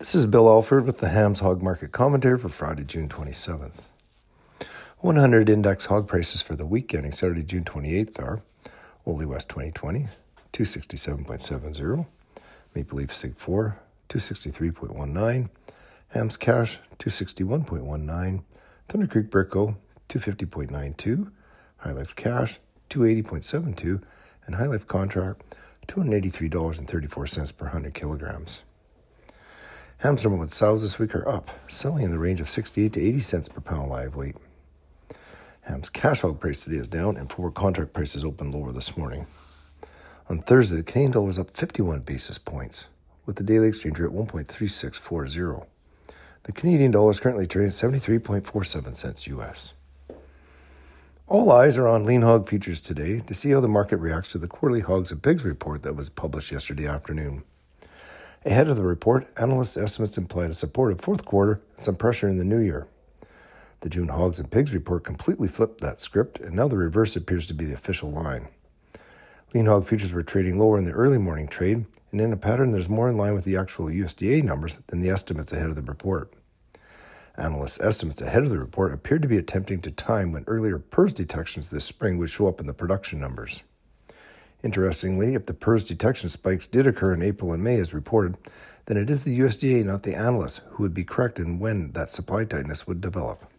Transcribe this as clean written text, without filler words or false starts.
This is Bill Alford with the Hams Hog Market Commentary for Friday, June 27th. 100 index hog prices for the week ending Saturday, June 28th are Ole West 2020, 267.70, Maple Leaf Sig 4, 263.19, Hams Cash, 261.19, Thunder Creek Brico, 250.92, High Life Cash, 280.72, and High Life Contract, $283.34 per 100 kilograms. Hams number 1 sows this week are up, selling in the range of 68 to 80 cents per pound live weight. Hams cash hog price today is down, and forward contract prices opened lower this morning. On Thursday, the Canadian dollar was up 51 basis points, with the daily exchange rate at 1.3640. The Canadian dollar is currently trading at 73.47 cents U.S. All eyes are on lean hog futures today to see how the market reacts to the quarterly hogs and pigs report that was published yesterday afternoon. Ahead of the report, analysts' estimates implied a supportive fourth quarter and some pressure in the new year. The June hogs and pigs report completely flipped that script, and now the reverse appears to be the official line. Lean hog futures were trading lower in the early morning trade, and in a pattern that is more in line with the actual USDA numbers than the estimates ahead of the report. Analysts' estimates ahead of the report appeared to be attempting to time when earlier PRRS detections this spring would show up in the production numbers. Interestingly, if the PRRS detection spikes did occur in April and May as reported, then it is the USDA, not the analysts, who would be correct in when that supply tightness would develop.